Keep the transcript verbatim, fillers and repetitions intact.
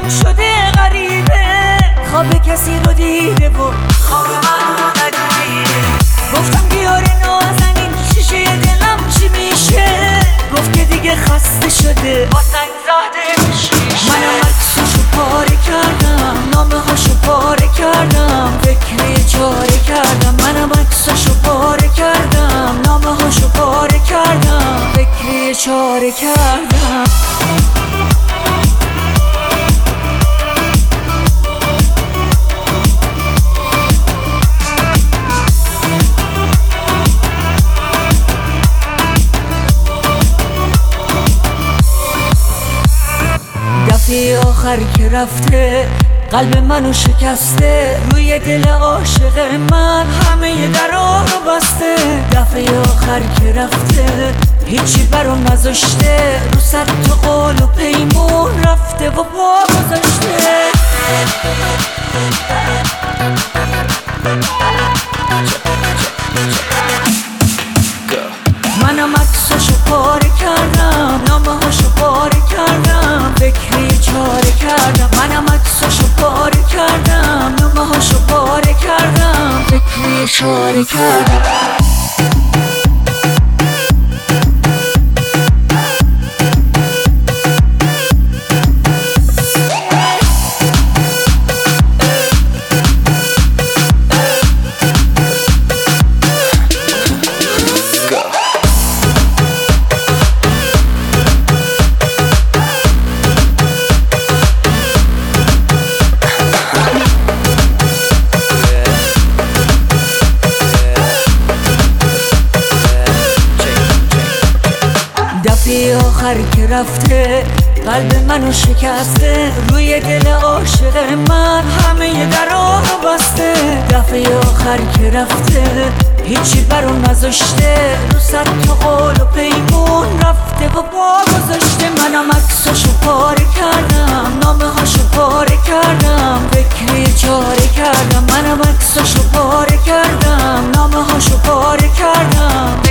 دلم شده غریبه، خواب کسی رو دیده و خواب منو ندیده. گفتم بیاره نازنین شیشه دلم چی میشه، گفت که دیگه خسته شده با سنگ زده شیشه. منم عکسشو پاره کردم، نامه هاشو پاره کردم، فکر چاره کردم. منم عکسشو پاره کردم، نامه هاشو پاره کردم، فکر چاره کردم. دفعه آخر که رفته قلب منو شکسته، روی دل عاشق من همه درا رو بسته. دفعه آخر که رفته هیچی برام نذاشته، رو صد تا قول و پیمون رفته و پا گذاشته. منم عکسشو پاره کردم، نامه هاشو پاره کردم، فکری چاره کردم. منم عکسشو پاره کردم، نامه هاشو پاره کردم، فکری چاره کردم. دفعه آخر که رفته قلب منو شکسته، روی دل عاشق من همه درا رو بسته. دفعه آخر که رفته هیچی برام نذاشته، رو صد تا قول و پیمون رفته و پا گذاشته. منم عکسشو پاره کردم، نامه هاشو پاره کردم، فکری چاره کردم. منم عکسشو پاره کردم، نامه هاشو پاره کردم،